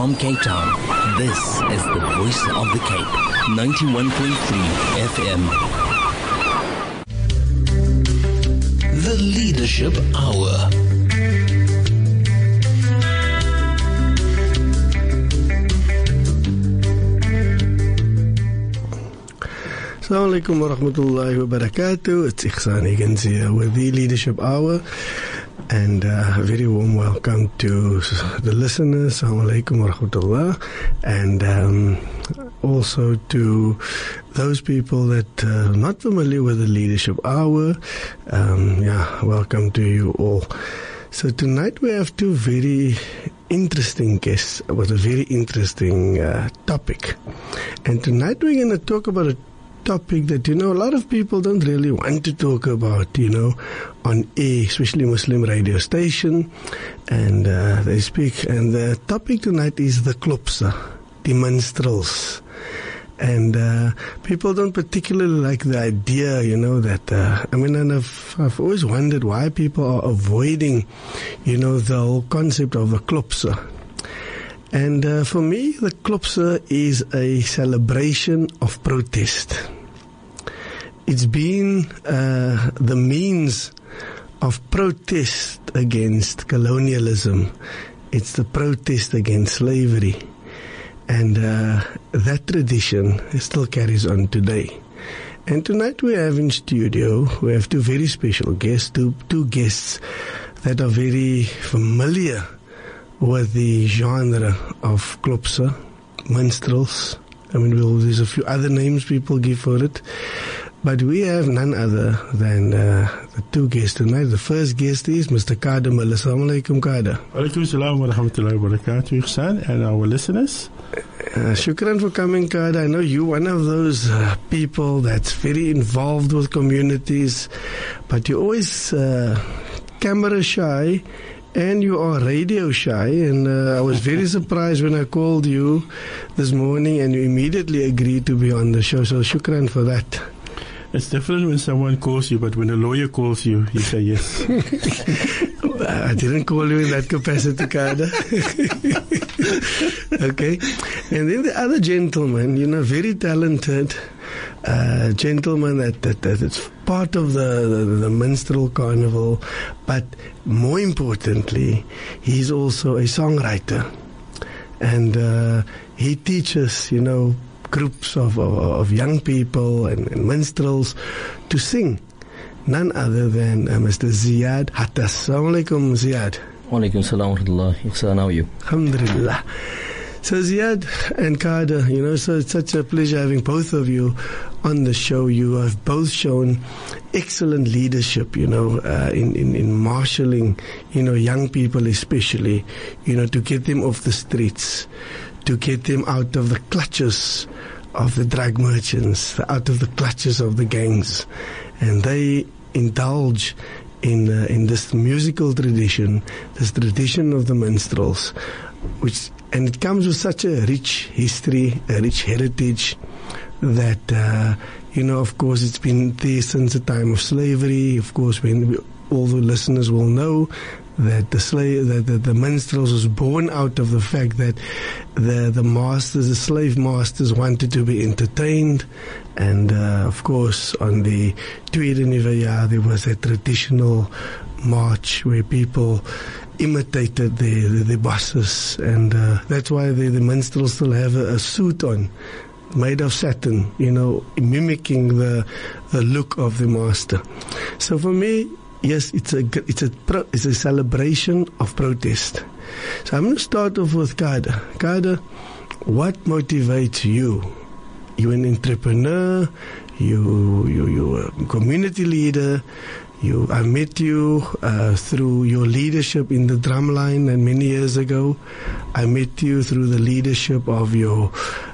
from Cape Town, this is the Voice of the Cape, 91.3 FM. The Leadership Hour. Assalamu alaikum wa rahmatullahi wa barakatuh. It's Ihsan Higgins here with the Leadership Hour, and a very warm welcome to the listeners. Assalamu alaikum wa rahmatullah, and also to those people that are not familiar with the Leadership Hour. Welcome to you all. So tonight we have two very interesting guests with a very interesting topic, and tonight we're going to talk about a topic that, a lot of people don't really want to talk about, on air, especially Muslim radio station, and they speak. And the topic tonight is the klopse, the minstrels. And people don't particularly like the idea, that, and I've always wondered why people are avoiding, the whole concept of the klopse. And for me, the klopse is a celebration of protest. It's been the means of protest against colonialism. It's the protest against slavery. And that tradition still carries on today. And tonight we have in studio, we have two very special guests, two guests that are very familiar with the genre of klopse, minstrels. There's a few other names people give for it. But we have none other than the two guests tonight. The first guest is Mr. Kader Miller. Assalamu alaikum, Kader. Alaikum salam wa rahmatullahi wa barakatuh, Ihsan, and our listeners. Shukran for coming, Kader. I know you're one of those people that's very involved with communities, but you're always camera shy. And you are radio shy, and I was very surprised when I called you this morning and you immediately agreed to be on the show, so shukran for that. It's different when someone calls you, but when a lawyer calls you, you say yes. I didn't call you in that capacity, Kader. Okay. And then the other gentleman, very talented gentleman that's part of the Minstrel Carnival, but more importantly, he's also a songwriter. And he teaches, groups of young people and minstrels to sing. None other than Mr. Ziad Hattas. Assalamu alaikum, Ziad. Wa alaikum salam wa rahmatullah. Ihsan, how are you? Alhamdulillah. So Ziad and Kader, so it's such a pleasure having both of you on the show. You have both shown excellent leadership, in marshalling, young people especially, to get them off the streets, to get them out of the clutches of the drug merchants, out of the clutches of the gangs. And they indulge in this musical tradition, this tradition of the minstrels, and it comes with such a rich history, a rich heritage that, of course, it's been there since the time of slavery. Of course, all the listeners will know that the minstrels was born out of the fact that the slave masters wanted to be entertained. And, of course, on the Tweede Nuwe Jaar, there was a traditional march where people imitated the bosses, and that's why the minstrels still have a suit on made of satin, mimicking the look of the master. So for me, yes, it's a celebration of protest. So I'm going to start off with Kader. Kader, what motivates you? You're an entrepreneur. You're a community leader. I met you through your leadership in the drumline, and many years ago, I met you through the leadership of your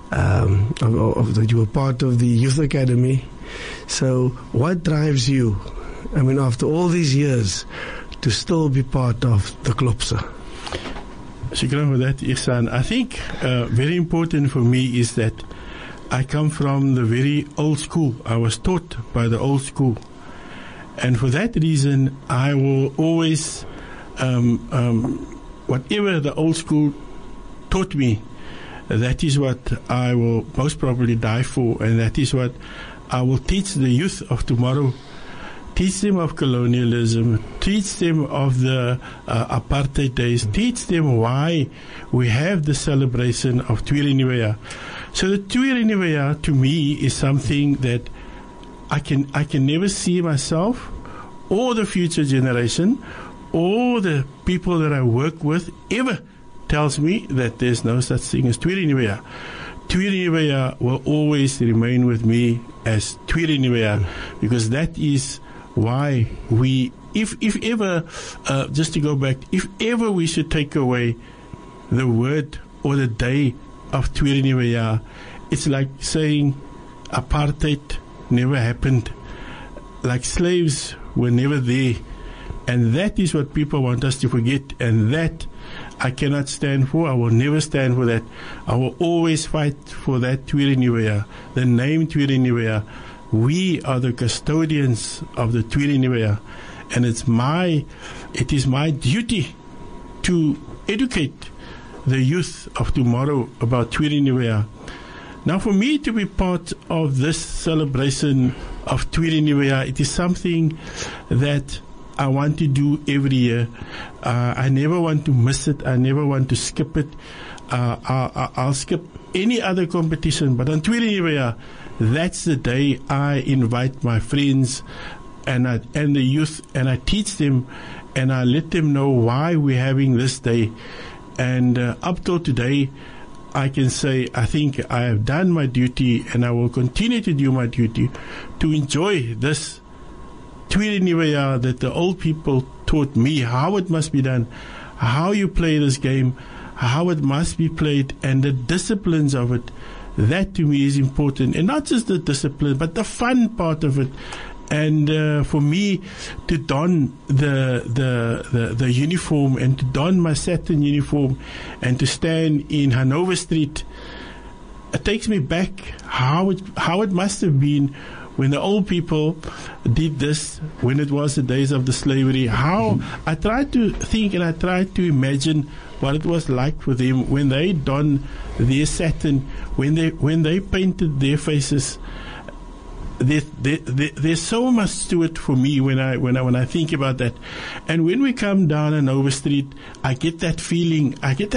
that you were part of the Youth Academy. So, what drives you? After all these years, to still be part of the klopse? Shukran for that, Ihsan. I think very important for me is that I come from the very old school. I was taught by the old school. And for that reason, I will always, whatever the old school taught me, that is what I will most probably die for, and that is what I will teach the youth of tomorrow. Teach them of colonialism, teach them of the apartheid days, teach them why we have the celebration of Tweede Nuwe Jaar. So the Tweede Nuwe Jaar to me is something that I can never see myself or the future generation or the people that I work with ever tells me that there's no such thing as Tweede Nuwe Jaar. Tweede Nuwe Jaar will always remain with me as Tweede Nuwe Jaar, because that is why we, if ever, just to go back, if ever we should take away the word or the day of Tweede Nuwe Jaar, it's like saying apartheid never happened, like slaves were never there. And that is what people want us to forget, and that I cannot stand for. I will never stand for that. I will always fight for that Tweede Nuwe Jaar, the name Tweede Nuwe Jaar. We are the custodians of the Tweede Nuwe Jaar, and it is my duty to educate the youth of tomorrow about Tweede Nuwe Jaar. Now, for me to be part of this celebration of Tweede Nuwe Jaar, it is something that I want to do every year. I never want to miss it. I never want to skip it. I'll skip any other competition, but on Tweede Nuwe Jaar, that's the day I invite my friends and the youth, and I teach them and I let them know why we're having this day. And up till today, I can say I think I have done my duty, and I will continue to do my duty to enjoy this Tweede Nuwe Jaar that the old people taught me how it must be done, how you play this game, how it must be played, and the disciplines of it. That to me is important, and not just the discipline, but the fun part of it. And for me to don the uniform, and to don my satin uniform, and to stand in Hanover Street, it takes me back how it must have been when the old people did this, when it was the days of the slavery. How I tried to think and I tried to imagine what it was like for them when they donned their satin, when they painted their faces. There's so much to it for me when I think about that. And when we come down Hanover Street, I get that feeling.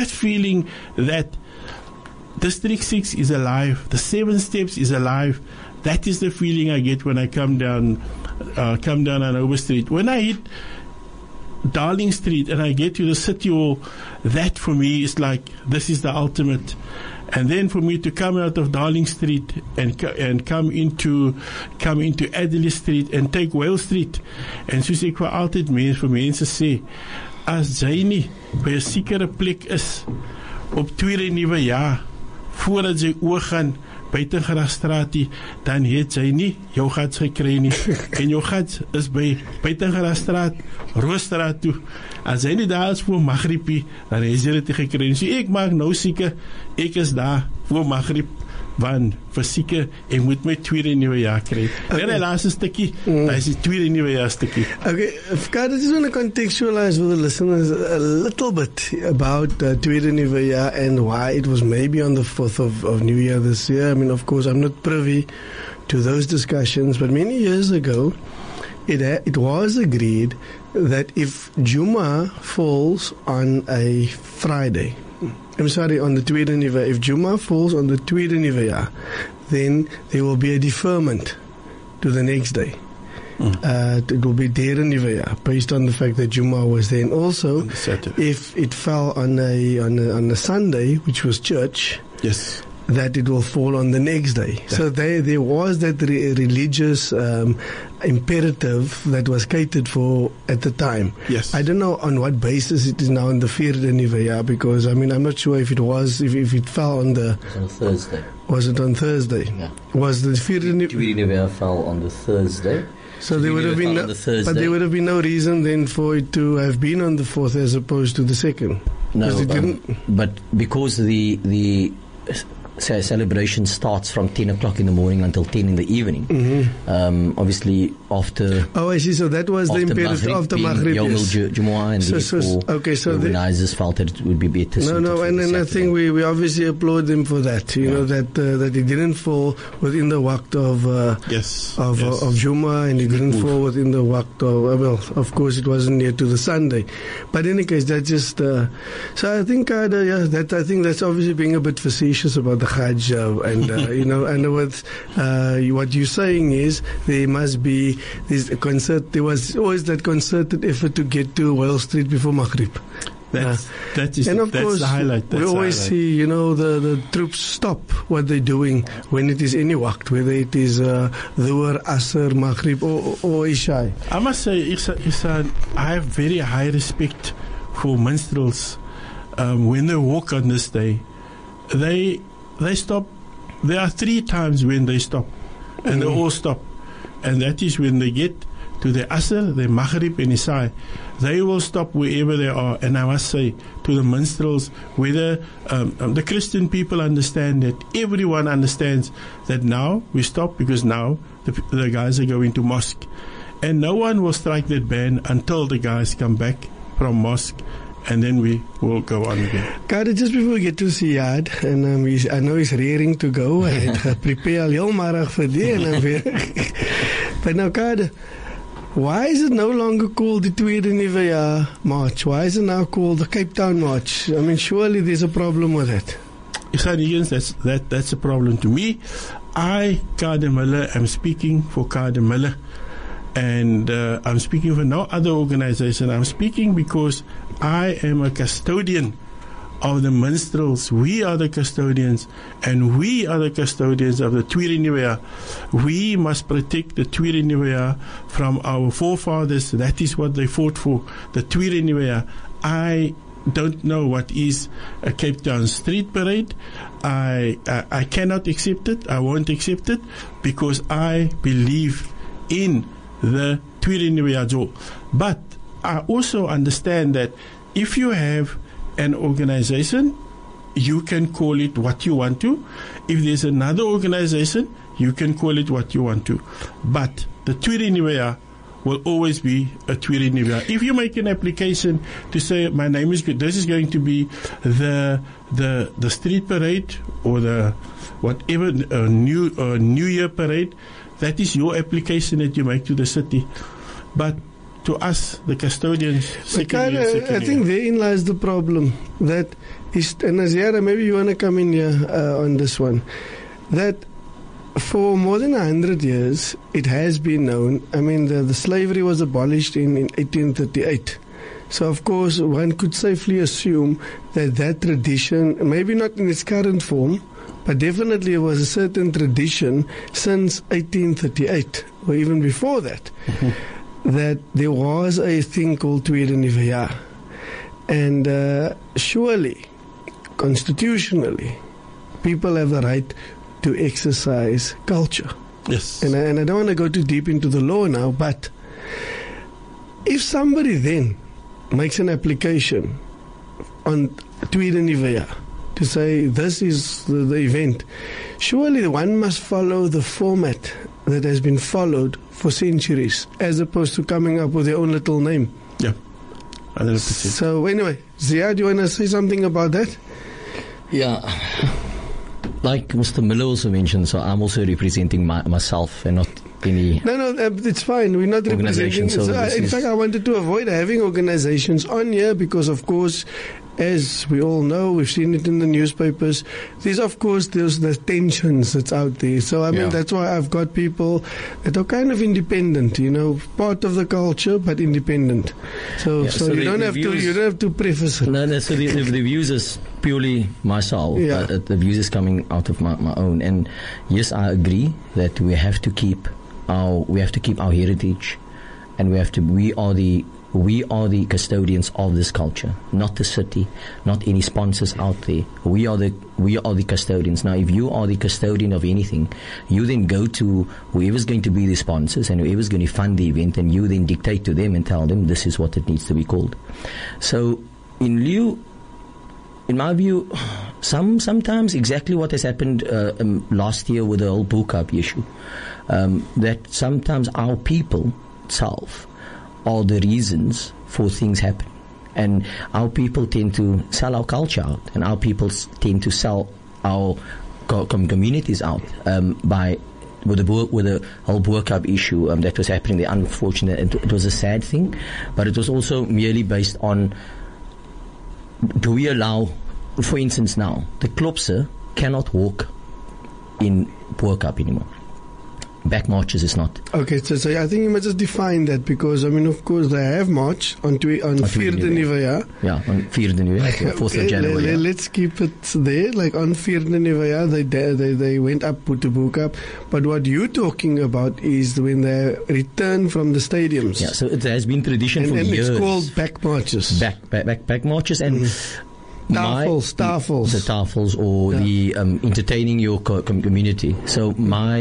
That District 6 is alive. The 7 Steps is alive. That is the feeling I get when I come down Hanover Street. When I hit Darling Street and I get to the City Hall, that for me is like, this is the ultimate. And then for me to come out of Darling Street and come into Adelaide Street and take Wales Street, en soos ek vir altyd vir mense sê, as jy nie by 'n sekere plek is op Tweede Nuwe Jaar voordat jy oor gaan Buitengerasstraat, dan het jy nie jou gats gekry nie. En jou gats is by Buitengerasstraat, Roosstraat toe. As jy nie daar is voor Maghrib, dan het jy dit gekry nie. So ek maak nou seker, ek is daar voor Maghrib, want vir seker, ek moet my Tweede Nuwe Jaar kry. En die laaste stukkie, dat is die Tweede Nuwe Jaar stukkie. Okay, Fkad, I just want to contextualize for the listeners a little bit about Tweede Nuwe Jaar and why it was maybe on the 4th of New Year this year. I mean, of course, I'm not privy to those discussions, but many years ago, it was agreed that if Juma falls on a Friday, I'm sorry, on the Tweede Nuwe Jaar, if Juma falls on the Tweede Nuwe Jaar, then there will be a deferment to the next day. It will be Derde Nuwe Jaar, based on the fact that Juma was there. And also, if it fell on a Sunday, which was church, yes, that it will fall on the next day. So there was that religious imperative that was catered for at the time. Yes. I don't know on what basis it is now in the Vierde Nuwe Jaar, because I mean I'm not sure if it was if it fell on the. It was on Thursday. Was it on Thursday? Yeah. Was the Vierde Nuwe Jaar fell on the Thursday. So there would have been but there would have been no reason then for it to have been on the 4th as opposed to the 2nd. No, but because the celebration starts from 10 o'clock in the morning until 10 in the evening. Obviously, after. Oh, I see. So that was the imperative after Maghrib. Yawm al-Jumu'ah, and so the organizers felt that it would be better. No, and I think we obviously applaud them for that. You know that it didn't fall within the waqt of Jummah, and it didn't fall within the waqt of well, of course it wasn't near to the Sunday, but in any case that just. So I think I think that's obviously being a bit facetious about the Hajj, and you know, and what you're saying is there must be there was always that concerted effort to get to Wales Street before Maghrib. And of course, the highlight. We always see, you know, the troops stop what they're doing when it is any waqt, whether it is Dhuhr, Asr, Maghrib or Isha. I must say, Ihsan, I have very high respect for minstrels. When they walk on this day, they stop. There are 3 times when they stop, and they all stop. And that is when they get to the Asr, the Maghrib and Isha. They will stop wherever they are. And I must say to the minstrels, whether the Christian people understand that, everyone understands that now we stop because now the guys are going to mosque. And no one will strike that band until the guys come back from mosque. And then we will go on again. Kader, just before we get to Siad, and I know he's rearing to go, and prepare al heel middag for die, but now Kader, why is it no longer called the Tweede Nuwe Jaar March? Why is it now called the Cape Town March? I mean, surely there's a problem with it. That's a problem to me. I, Kader Miller, am speaking for Kader Miller. And I'm speaking for no other organization. I'm speaking because I am a custodian of the minstrels. We are the custodians, and we are the custodians of the Tweede Nuwe Jaar. We must protect the Tweede Nuwe Jaar from our forefathers. That is what they fought for, the Tweede Nuwe Jaar. I don't know what is a Cape Town street parade. I cannot accept it. I won't accept it because I believe in the Tweede Nuwe Jaar. But I also understand that if you have an organization, you can call it what you want to. If there's another organization, you can call it what you want to. But the Tweede Nuwe Jaar will always be a Tweede Nuwe Jaar. If you make an application to say, my name is good, this is going to be the street parade or the whatever New Year parade, that is your application that you make to the city. But to us, the custodians, I think therein lies the problem. That is, and Aziara, maybe you want to come in here on this one. That for more than 100 years, it has been known. I mean, the slavery was abolished in 1838. So, of course, one could safely assume that tradition, maybe not in its current form, but definitely it was a certain tradition since 1838, or even before that, that there was a thing called Tweede Nuwe Jaar. And surely, constitutionally, people have the right to exercise culture. Yes. And I don't want to go too deep into the law now, but if somebody then makes an application on Tweede Nuwe Jaar to say this is the event, surely one must follow the format that has been followed for centuries, as opposed to coming up with their own little name. Yeah, 100%. So anyway, Ziad, do you want to say something about that? Yeah, like Mr. Miller also mentioned, so I'm also representing myself and not any. No, it's fine. We're not representing. So in fact, I wanted to avoid having organizations on here because, of course, as we all know, we've seen it in the newspapers. There's the tensions that's out there. So I mean, that's why I've got people that are kind of independent, you know, part of the culture but independent. So you don't have to preface it. No. So the views is purely myself. The views is coming out of my own. And yes, I agree that we have to keep our heritage, and we are the custodians of this culture, not the city, not any sponsors out there. We are the custodians. Now, if you are the custodian of anything, you then go to whoever's going to be the sponsors and whoever's going to fund the event, and you then dictate to them and tell them this is what it needs to be called. So, in my view, sometimes exactly what has happened last year with the whole Bukapi issue. That sometimes our people itself are the reasons for things happening. And our people tend to sell our culture out, and our people tend to sell our communities out with the whole Bukapi issue that was happening. The unfortunate, it was a sad thing, but it was also merely based on, do we allow, for instance, now the Klopse cannot walk in Bukapi anymore. Back marches is not. Okay, so I think you must just define that, because, I mean, of course, they have march on 4de Nuwejaar. Yeah, on 4de Nuwejaar, 4th of January. Let's keep it there. Like on 4de Nuwejaar, they went up to Bukapi. But what you're talking about is when they return from the stadiums. Yeah, so it has been tradition for years. And it's called back marches. Back marches and... Tafels. The tafels, or the entertaining your community. So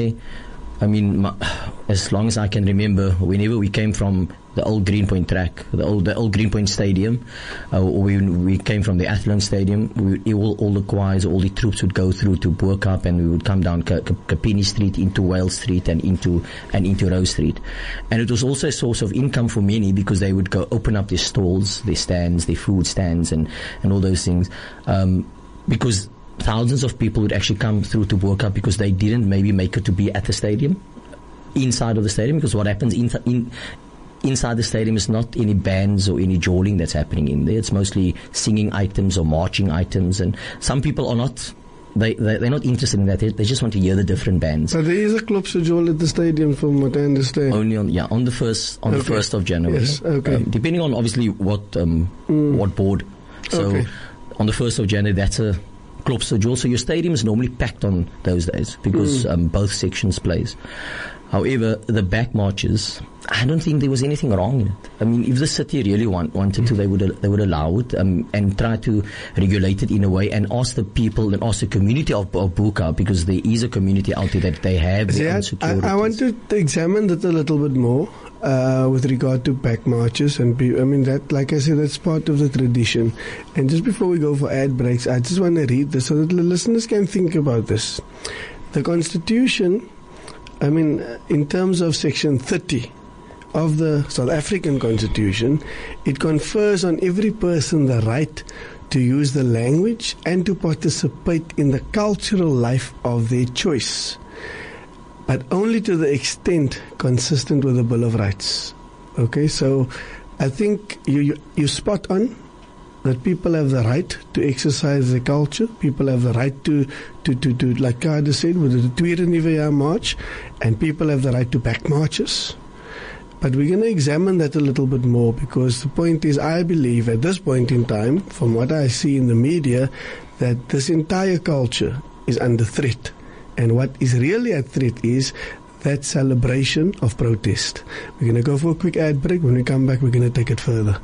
as long as I can remember, whenever we came from the old Greenpoint track, the old Greenpoint Stadium, or when we came from the Athlone Stadium, all the choirs, all the troops would go through to Bukapi, and we would come down Kapini Street into Wales Street and into Rose Street. And it was also a source of income for many, because they would go open up their stalls, their stands, their food stands, and all those things, because thousands of people would actually come through to Bukapi because they didn't maybe make it to be at the stadium, inside of the stadium, because what happens inside the stadium is not any bands or any jawling that's happening in there. It's mostly singing items or marching items, and some people are not, they're not interested in that. They just want to hear the different bands. But there is a Klopse jol at the stadium, from what I understand. Only on the 1st of January. Yes, okay. Depending on obviously what board. So on the 1st of January, that's a Klopse jol. So your stadium is normally packed on those days, because both sections plays. However, the back marches, I don't think there was anything wrong in it. I mean, if the city really wanted to, they would allow it, and try to regulate it in a way, and ask the people and ask the community of Bukapi, because there is a community out there that they have their own security. I want to examine that a little bit more with regard to back marches, and that, like I said, that's part of the tradition. And just before we go for ad breaks, I just want to read this so that the listeners can think about this. The Constitution, in terms of Section 30 of the South African Constitution, it confers on every person the right to use the language and to participate in the cultural life of their choice, but only to the extent consistent with the Bill of Rights. Okay, so I think you spot on that people have the right to exercise their culture. People have the right to like Kader said, with the 4de Nuwejaar march, and people have the right to back marches. But we're going to examine that a little bit more, because the point is, I believe at this point in time, from what I see in the media, that this entire culture is under threat. And what is really at threat is that celebration of protest. We're going to go for a quick ad break. When we come back, we're going to take it further.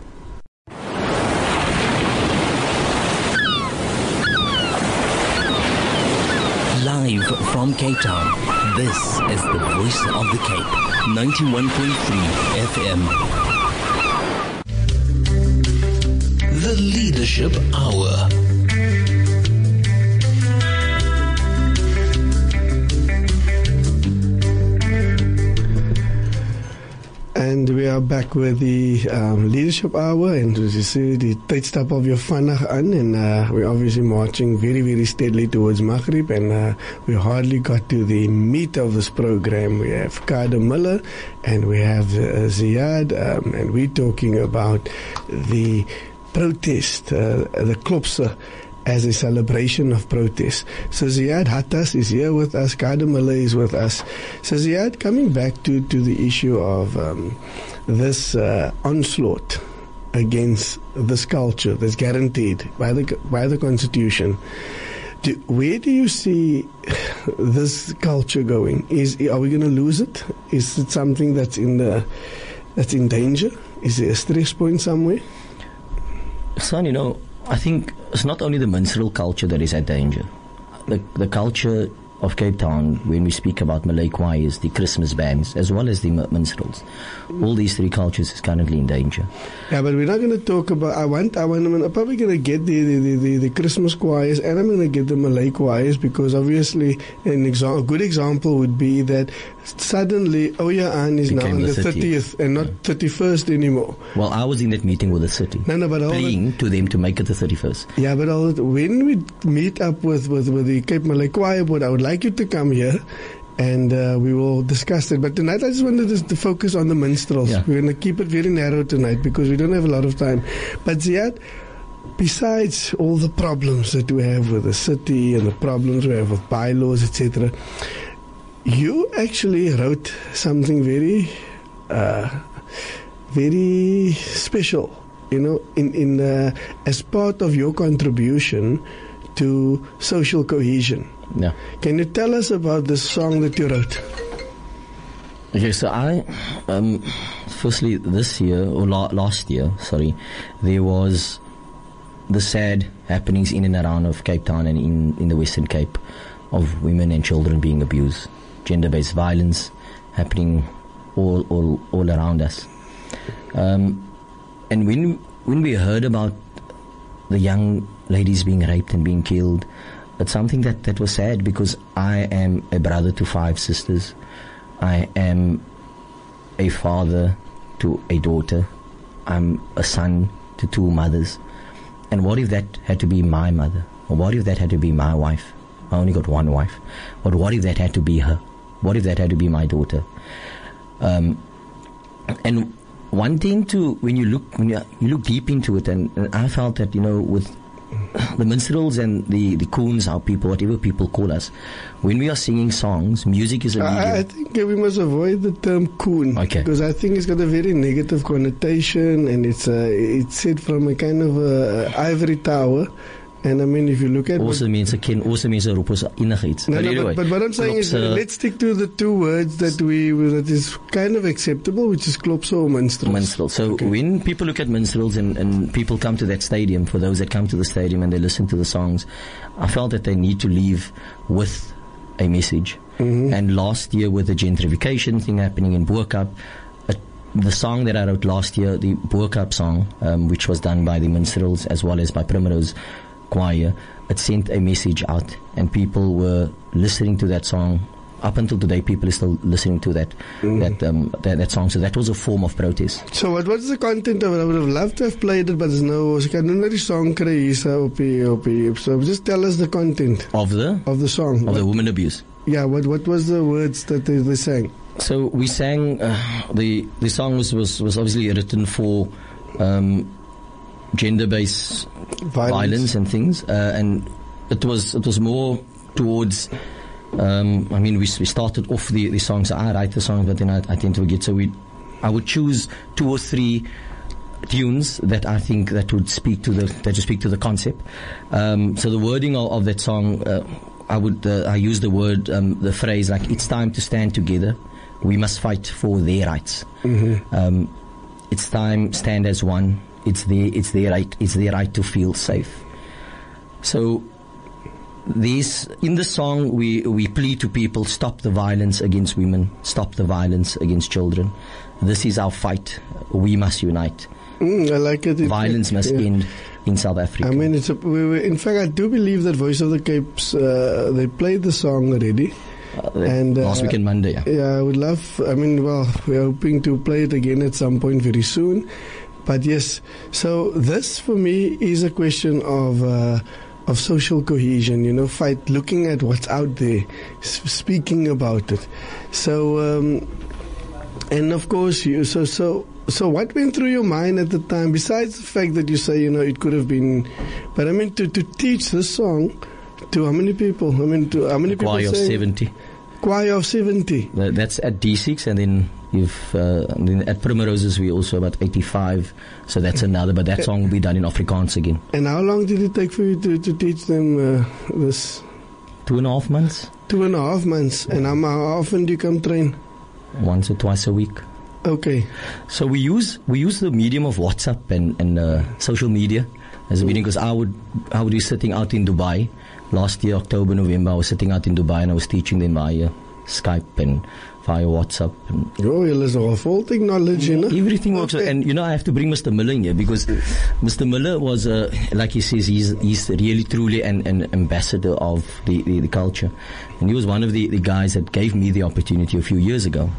Live from Cape Town, this is the Voice of the Cape, 91.3 FM. The Leadership Hour. And we are back with the Leadership Hour, and as you see, the tydstap of your vannacht aan, and we're obviously marching very, very steadily towards Maghrib, and we hardly got to the meat of this program. We have Kader Miller, and we have Ziad, and we're talking about the protest, the Klopse, as a celebration of protest. So Ziad Hattas is here with us, Kader Miller is with us. So Ziad, coming back to the issue of this onslaught against this culture that's guaranteed by the Constitution, where do you see this culture going? Are we going to lose it? Is it something that's in danger? Is there a stress point somewhere? Son, I think it's not only the minstrel culture that is at danger. The culture of Cape Town, when we speak about Malay choirs, the Christmas bands, as well as the minstrels, all these three cultures is currently in danger. Yeah, but we're not going to talk about. I'm probably going to get the Christmas choirs, and I'm going to get the Malay choirs, because obviously a good example would be that suddenly Oya An is now on the 30th and not 31st anymore. Well, I was in that meeting with the city, but pleading to them to make it the 31st. Yeah, but when we meet up with the Cape Malay Choir Board, I would like you to come here, and we will discuss it. But tonight I just wanted to focus on the minstrels. Yeah. We're going to keep it very narrow tonight because we don't have a lot of time. But Ziad, besides all the problems that we have with the city and the problems we have with bylaws, etc., you actually wrote something very, very special, in as part of your contribution to social cohesion. Yeah. Can you tell us about the song that you wrote? Okay, so I, firstly, this year, or last year, there was the sad happenings in and around of Cape Town and in the Western Cape of women and children being abused, gender-based violence happening all around us. And when we heard about the young ladies being raped and being killed, it's something that was sad, because I am a brother to 5 sisters. I am a father to a daughter. I'm a son to 2 mothers. And what if that had to be my mother? Or what if that had to be my wife? I only got one wife. But what if that had to be her? What if that had to be my daughter? And one thing when you look deep into it, and I felt that, with the minstrels and the coons, our people, whatever people call us, when we are singing songs, music is a medium. I think we must avoid the term coon, because I think it's got a very negative connotation, and it's said from a kind of ivory tower. And I mean, if you look at also means a rupos inigheid. But what I'm saying is, let's stick to the 2 words that is kind of acceptable, which is klopso or minstrels. Minstrels. So when people look at minstrels and people come to that stadium, for those that come to the stadium and they listen to the songs, I felt that they need to leave with a message. Mm-hmm. And last year, with the gentrification thing happening in Bo-Kaap, the song that I wrote last year, the Bo-Kaap song, which was done by the minstrels as well as by Primrose Choir, it sent a message out, and people were listening to that song. Up until today, people are still listening to that song. So that was a form of protest. So what's the content of it? I would have loved to have played it, but there's no song. So just tell us the content of the song of the woman abuse. Yeah, what was the words that they sang? So we sang the song was obviously written for gender-based violence and things, and it was more towards. We started off the songs. I write the songs, but then I tend to forget. So I would choose 2 or 3 tunes that I think that would speak to the concept. So the wording of that song, I use the phrase like, it's time to stand together. We must fight for their rights. Mm-hmm. It's time, stand as one. It's their right. It's their right to feel safe. So, in the song, we plead to people: stop the violence against women, stop the violence against children. This is our fight. We must unite. I like it. Violence must end in South Africa. I mean, in fact, I do believe that Voice of the Capes they played the song already. And last weekend Monday. Yeah, I would love. We're hoping to play it again at some point very soon. But yes, so this for me is a question of social cohesion, looking at what's out there, speaking about it. So, and of course, so what went through your mind at the time, besides the fact that you say, it could have been, but to teach this song to how many people? To how many people? Choir of 70. Choir of 70. That's at D6, and then then at Primroses we also about 85. So that's another. But that song will be done in Afrikaans again. And how long did it take for you to teach them this? 2.5 months. 2.5 months. And how often do you come train? Once or twice a week. Okay. So we use the medium of WhatsApp and social media as a beginning, because I would be sitting out in Dubai last year, October, November. I was sitting out in Dubai and I was teaching them via Skype and via WhatsApp. And there's a full technology, everything works. And I have to bring Mr. Miller in here, because Mr. Miller was, like he says, he's really truly an ambassador of the culture. And he was one of the guys that gave me the opportunity a few years ago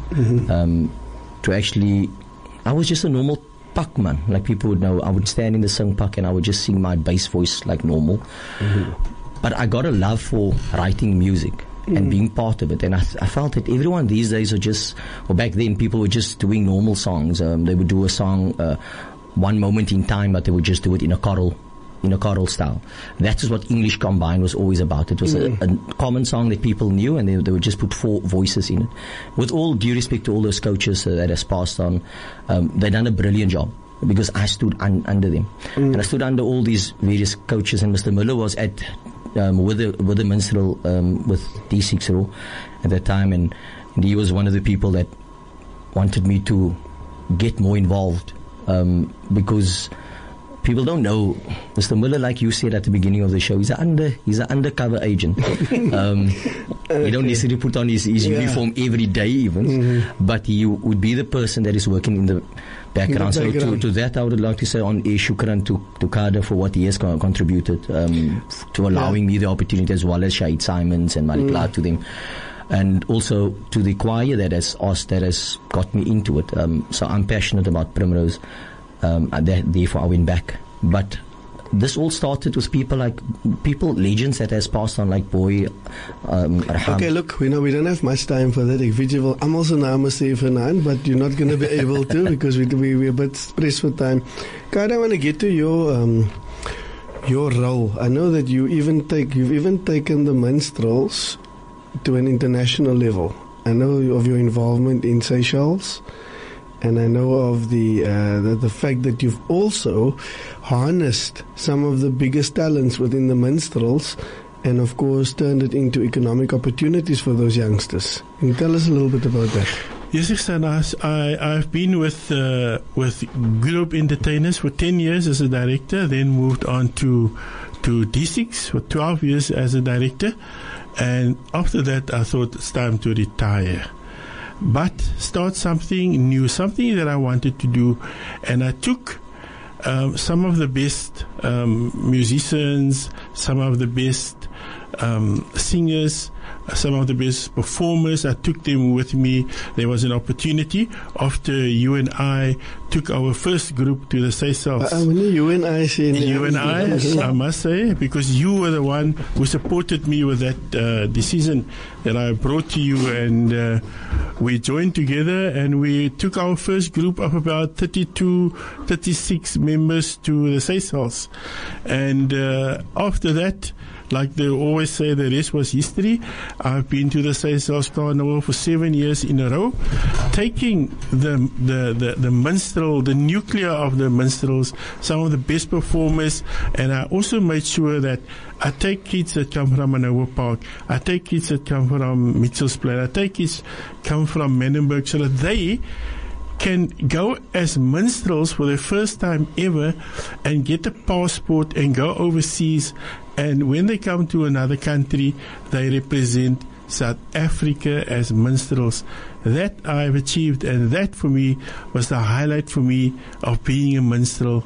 to actually, I was just a normal pak man, like people would know. I would stand in the sing pak and I would just sing my bass voice like normal. But I got a love for writing music and being part of it. And I felt that everyone these days back then, people were just doing normal songs. They would do a song one moment in time, but they would just do it in a choral style. That's what English Combined was always about. It was a common song that people knew, and they would just put 4 voices in it. With all due respect to all those coaches that has passed on, they done a brilliant job, because I stood under them. And I stood under all these various coaches, and Mr. Miller was at with the minstrel with D6 Raw at that time, and he was one of the people that wanted me to get more involved, because people don't know Mr. Miller, like you said at the beginning of the show, he's an undercover agent. He don't necessarily put on his uniform every day even, but he would be the person that is working in the background. So to that, I would like to say on air shukran to Kader for what he has contributed to allowing me the opportunity, as well as Shahid Simons and Malik Lad to them. And also to the choir that has got me into it. So I'm passionate about Primrose. Therefore I went back. But this all started with legends that has passed on, like Boy Arham. Okay, look, we don't have much time for that. I'm also now say for nine, but you're not going to be able to, because we're a bit pressed for time. Kader, I want to get to your role. I know that you've even taken the minstrels to an international level. I know of your involvement in Seychelles. And I know of the fact that you've also harnessed some of the biggest talents within the minstrels, and of course turned it into economic opportunities for those youngsters. Can you tell us a little bit about that? Yes, I've been with Globe Entertainers for 10 years as a director, then moved on to D6 for 12 years as a director, and after that I thought it's time to retire. But start something new, something that I wanted to do. And I took some of the best musicians, some of the best singers, some of the best performers. I took them with me. There was an opportunity after you and I took our first group to the Seychelles. You and I, I must say, because you were the one who supported me with that decision that I brought to you, and we joined together and we took our first group of about 32, 36 members to the Seychelles. And after that, like they always say, the rest was history. I've been to the Seychelles Carnival for 7 years in a row, taking the minstrel, the nuclear of the minstrels, some of the best performers, and I also made sure that I take kids that come from Hanover Park, I take kids that come from Mitchell's Plain, I take kids come from Menenberg, so that they can go as minstrels for the first time ever and get a passport and go overseas. And when they come to another country, they represent South Africa as minstrels. That I've achieved, and that for me was the highlight for me of being a minstrel.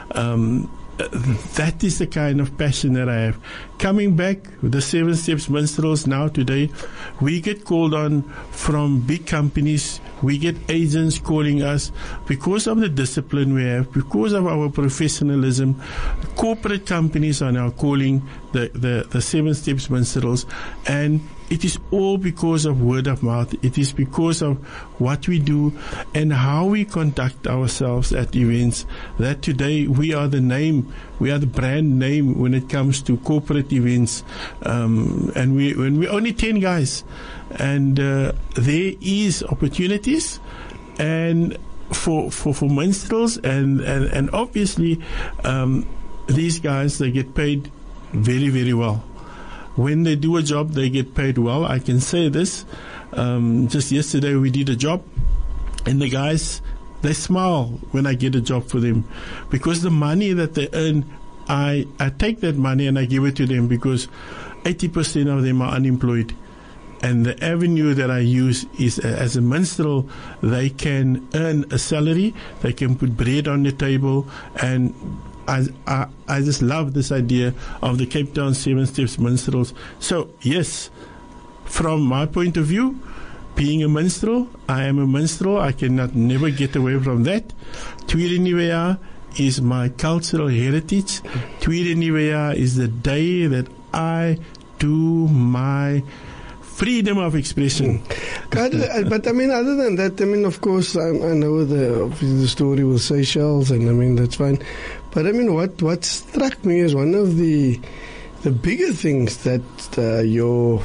That is the kind of passion that I have. Coming back with the Seven Steps Minstrels now today, we get called on from big companies. We get agents calling us because of the discipline we have, because of our professionalism. Corporate companies are now calling the Seven Steps Minstrels, and it is all because of word of mouth. It is because of what we do and how we conduct ourselves at events that today we are the name, we are the brand name when it comes to corporate events. And we're only 10 guys, and there is opportunities and for minstrels, and obviously these guys, they get paid very, very well. When they do a job, they get paid well. I can say this. Just yesterday we did a job, and the guys, they smile when I get a job for them, because the money that they earn I take that money and I give it to them because 80% of them are unemployed. And the avenue that I use is as a minstrel, they can earn a salary, they can put bread on the table, and I just love this idea of the Cape Town 7 Steps minstrels. So yes, from my point of view, being a minstrel, I am a minstrel. I cannot never get away from that. Tweede Nuwe Jaar is my cultural heritage. Tweede Nuwe Jaar is the day that I do my freedom of expression. But I mean, other than that, I mean, of course, I know the story with Seychelles, and I mean, that's fine. But I mean, what struck me as one of the bigger things that your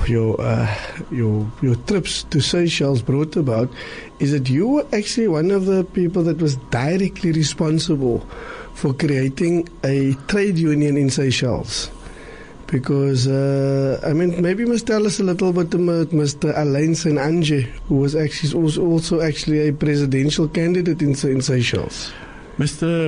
trips to Seychelles brought about is that you were actually one of the people that was directly responsible for creating a trade union in Seychelles. Because, I mean, maybe you must tell us a little bit about Mr. Alain Saint-Ange, who was also actually a presidential candidate in Seychelles. Mr.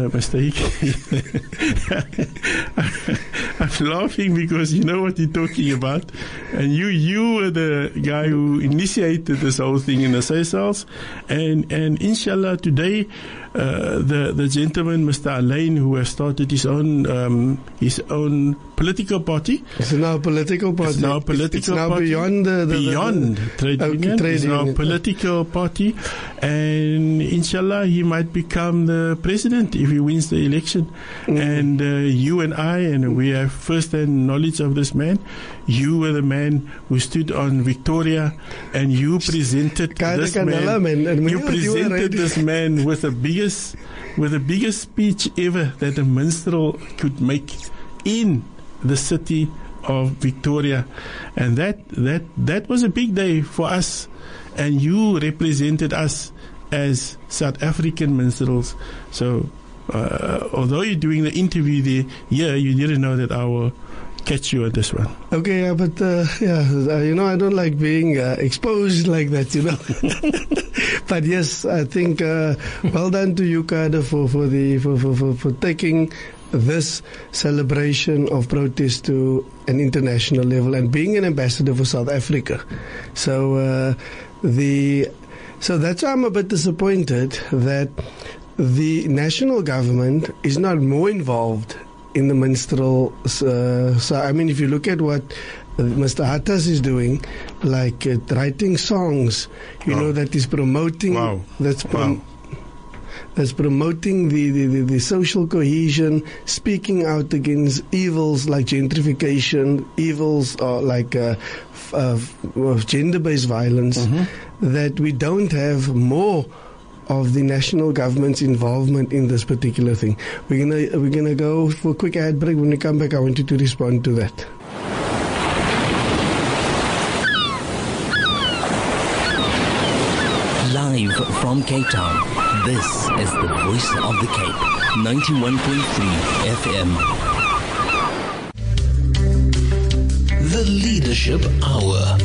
I'm laughing because you know what you're talking about, and you were the guy who initiated this whole thing in the Seychelles, and inshallah today, the gentleman, Mr. Alain, who has started his own political party. It's now a political party. It's now a political it's now party. Beyond trade union. It's now a political party, and inshallah he might become the president if he wins the election. And you and I, and we have first-hand knowledge of this man. You were the man who stood on Victoria, and you presented this man. You presented this man with the biggest speech ever that a minstrel could make in the city of Victoria, and that was a big day for us, and you represented us as South African minstrels. So although you're doing the interview there, you didn't know that I will catch you at this one. Okay, yeah, but you know, I don't like being exposed like that, you know. But yes, I think well done to you, Kada, for taking this celebration of protest to an international level and being an ambassador for South Africa. So that's why I'm a bit disappointed that the national government is not more involved in the minstrel. So I mean, if you look at what Mr. Hattas is doing, like writing songs, you know, that is promoting. Wow. That's promoting the social cohesion, speaking out against evils like gentrification, evils like gender-based violence, that we don't have more of the national government's involvement in this particular thing. We're gonna go for a quick ad break. When we come back, I want you to respond to that. Live from Cape Town, this is the Voice of the Cape, 91.3 FM. The Leadership Hour.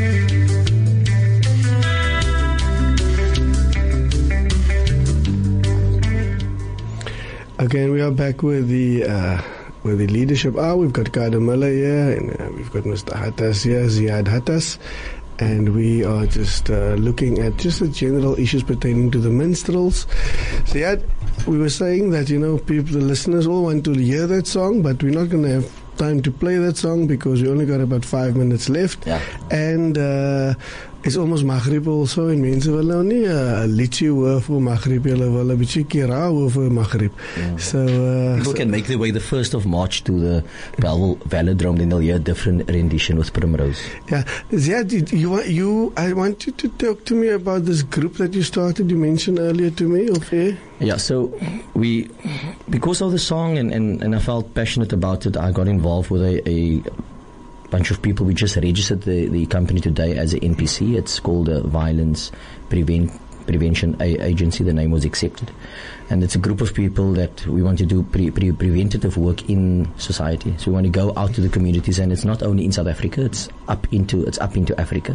Again, we are back with the Leadership Hour. We've got Kada Miller here, and we've got Mr. Hattas here, Ziad Hattas. And we are just looking at just the general issues pertaining to the minstrels. So yeah, we were saying that, you know, the listeners all want to hear that song, but we're not going to have time to play that song because we only got about 5 minutes left. Yeah. And it's almost Maghrib also, en mense wil nou nie 'n liedjie hoor vir Maghrib, hulle wil 'n bietjie kira hoor vir Maghrib. Yeah. So people can make their way the 1st of March to the Bellville Velodrome, then they'll hear a different rendition with Primrose. Yeah, Ziad, I want you to talk to me about this group that you started. You mentioned earlier to me, okay? Yeah, so because of the song and I felt passionate about it, I got involved with a bunch of people. We just registered the company today as an NPC. It's called a Violence Prevention Agency. The name was accepted. And it's a group of people that we want to do preventative work in society. So we want to go out to the communities, and it's not only in South Africa, it's up into Africa.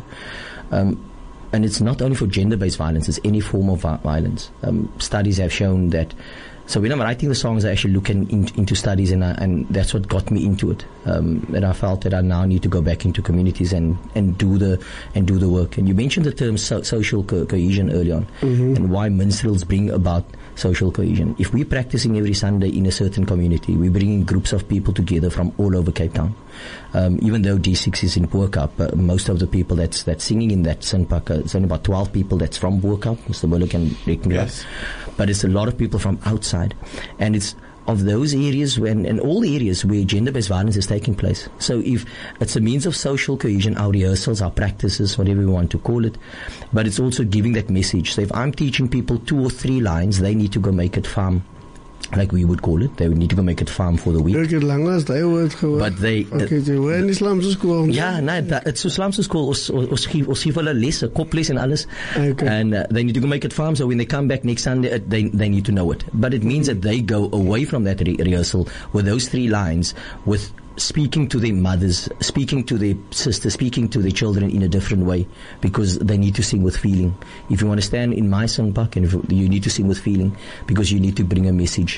And it's not only for gender-based violence, it's any form of violence. Studies have shown that So when I'm writing the songs, I actually look into studies, and that's what got me into it. And I felt that I now need to go back into communities and do the work. And you mentioned the term social cohesion early on, and why minstrels bring about social cohesion. If we're practicing every Sunday in a certain community, we're bringing groups of people together from all over Cape Town. Even though D6 is in Bo-Kaap, most of the people that's singing in that Sinpak, it's only about 12 people that's from Bo-Kaap. Mr. Bullock can recognize. Yes. But it's a lot of people from outside. And it's of those areas and all the areas where gender-based violence is taking place. So if it's a means of social cohesion, our rehearsals, our practices, whatever we want to call it, but it's also giving that message. So if I'm teaching people 2 or 3 lines, they need to go make it farm, like we would call it. They would need to go make it farm for the week. But they... we're in Islamse school. Ja, nee, it's Islamse school. Ons geef hulle lesse, koples en alles. Okay. And they need to go make it farm, so when they come back next Sunday, they need to know it. But it means that they go away from that rehearsal with those 3 lines, with speaking to their mothers, speaking to their sisters, speaking to their children in a different way, because they need to sing with feeling. If you want to stand in my singpak, and you need to sing with feeling, because you need to bring a message,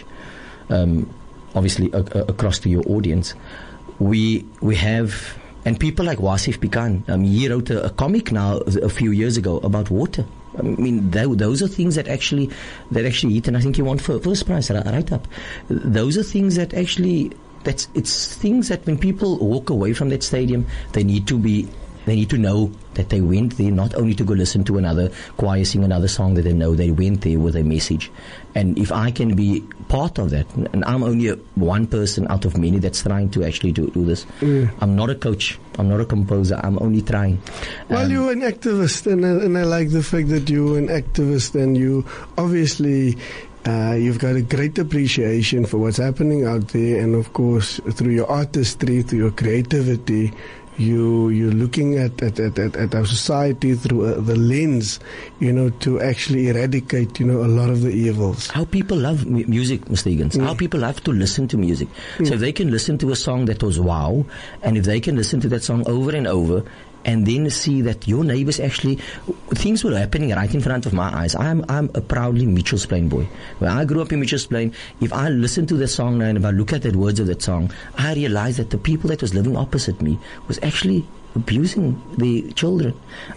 obviously across to your audience. We have, and people like Wasif Pikan, he wrote a comic now a few years ago about water. I mean, those are things that actually hit, and I think you want first prize right up. Those are things that actually. It's things that when people walk away from that stadium, they need to know that they went there not only to go listen to another choir sing another song, that they know they went there with a message. And if I can be part of that, and I'm only one person out of many that's trying to actually do this. I'm not a coach, I'm not a composer, I'm only trying. Well, you're an activist, and I like the fact that you're an activist, and you obviously... you've got a great appreciation for what's happening out there, and of course, through your artistry, through your creativity, you're looking at our society through the lens, to actually eradicate, a lot of the evils. How people love music, Mr. Higgins. How people love to listen to music. So if they can listen to a song that was wow, and if they can listen to that song over and over, and then see that your neighbors actually, things were happening right in front of my eyes. I'm a proudly Mitchells Plain boy. When I grew up in Mitchells Plain, if I listen to the song now and if I look at the words of that song, I realized that the people that was living opposite me was actually abusing the children.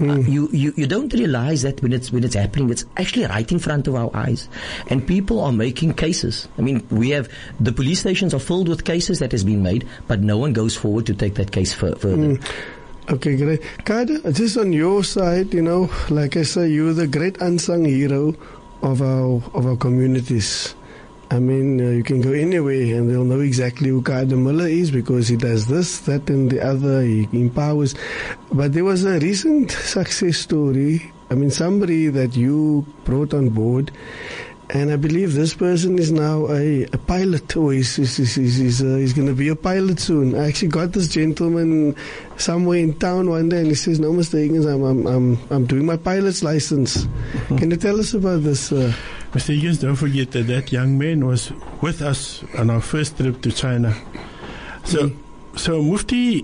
You don't realize that when it's happening, it's actually right in front of our eyes. And people are making cases. I mean, the police stations are filled with cases that has been made, but no one goes forward to take that case further. Okay, great. Kada, just on your side, like I say, you're the great unsung hero of our communities. I mean, you can go anywhere and they'll know exactly who Kada Miller is, because he does this, that, and the other. He empowers. But there was a recent success story. I mean, somebody that you brought on board. And I believe this person is now a pilot, or he's going to be a pilot soon. I actually got this gentleman somewhere in town one day, and he says, "No, Mr. Higgins, I'm doing my pilot's license." Can you tell us about this? Mr. Higgins, don't forget that young man was with us on our first trip to China. So Mufti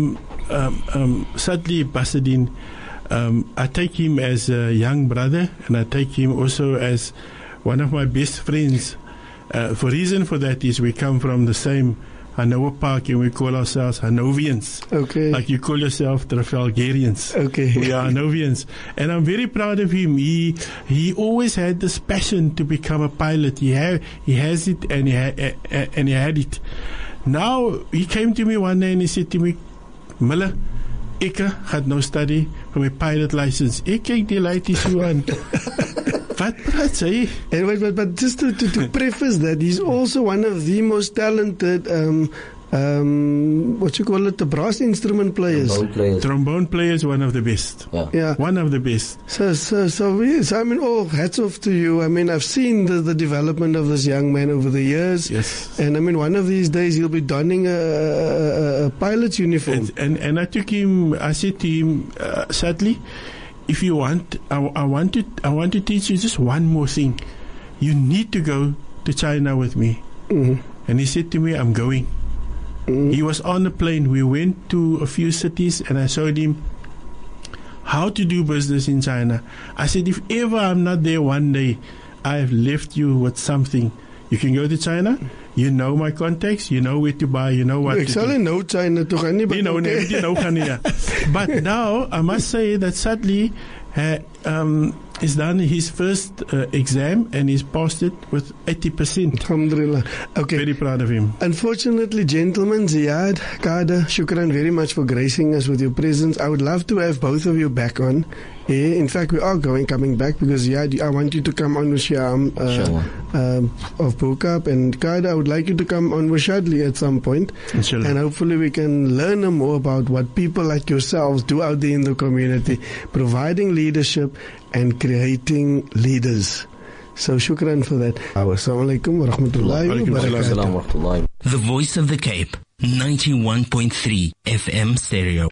Sadli Basadin, I take him as a young brother, and I take him also as one of my best friends. For reason for that is we come from the same Hanover Park, and we call ourselves Hanovians. Okay. Like you call yourself Trafalgarians. Okay. We are Hanovians. And I'm very proud of him. He always had this passion to become a pilot. He has it, and he had it. Now, he came to me one day and he said to me, "Miller, ek gaan nou study for my pilot license. Ek kyk die laitie so aan." What praat hy? But just to preface that, he's also one of the most talented what you call it, the brass instrument players. Trombone players, one of the best. Yeah. One of the best. So yes, I mean, hats off to you. I mean, I've seen the development of this young man over the years. Yes. And I mean, one of these days he'll be donning a pilot's uniform. And I took him, I said to him, sadly, if you want, I want to teach you just one more thing. You need to go to China with me. Mm-hmm. And he said to me, "I'm going." Mm-hmm. He was on the plane. We went to a few cities, and I showed him how to do business in China. I said, if ever I'm not there one day, I have left you with something. You can go to China. You know my contacts. You know where to buy. You know what to do. Ek sal China toe gaan nie, but But now, I must say that sadly, he's done his first exam and he's passed it with 80%. Alhamdulillah. Okay. Very proud of him. Unfortunately, gentlemen, Ziad, Kader, shukran very much for gracing us with your presence. I would love to have both of you back on. Yeah, in fact, we are coming back because Ziad, I want you to come on with Shyam of Bokap, and Kader, I would like you to come on with Shadli at some point. Inshallah. And hopefully we can learn more about what people like yourselves do out there in the community, providing leadership and creating leaders. So shukran for that. Assalamu alaikum wa rahmatullahi wa barakatuh. The Voice of the Cape, 91.3 FM stereo.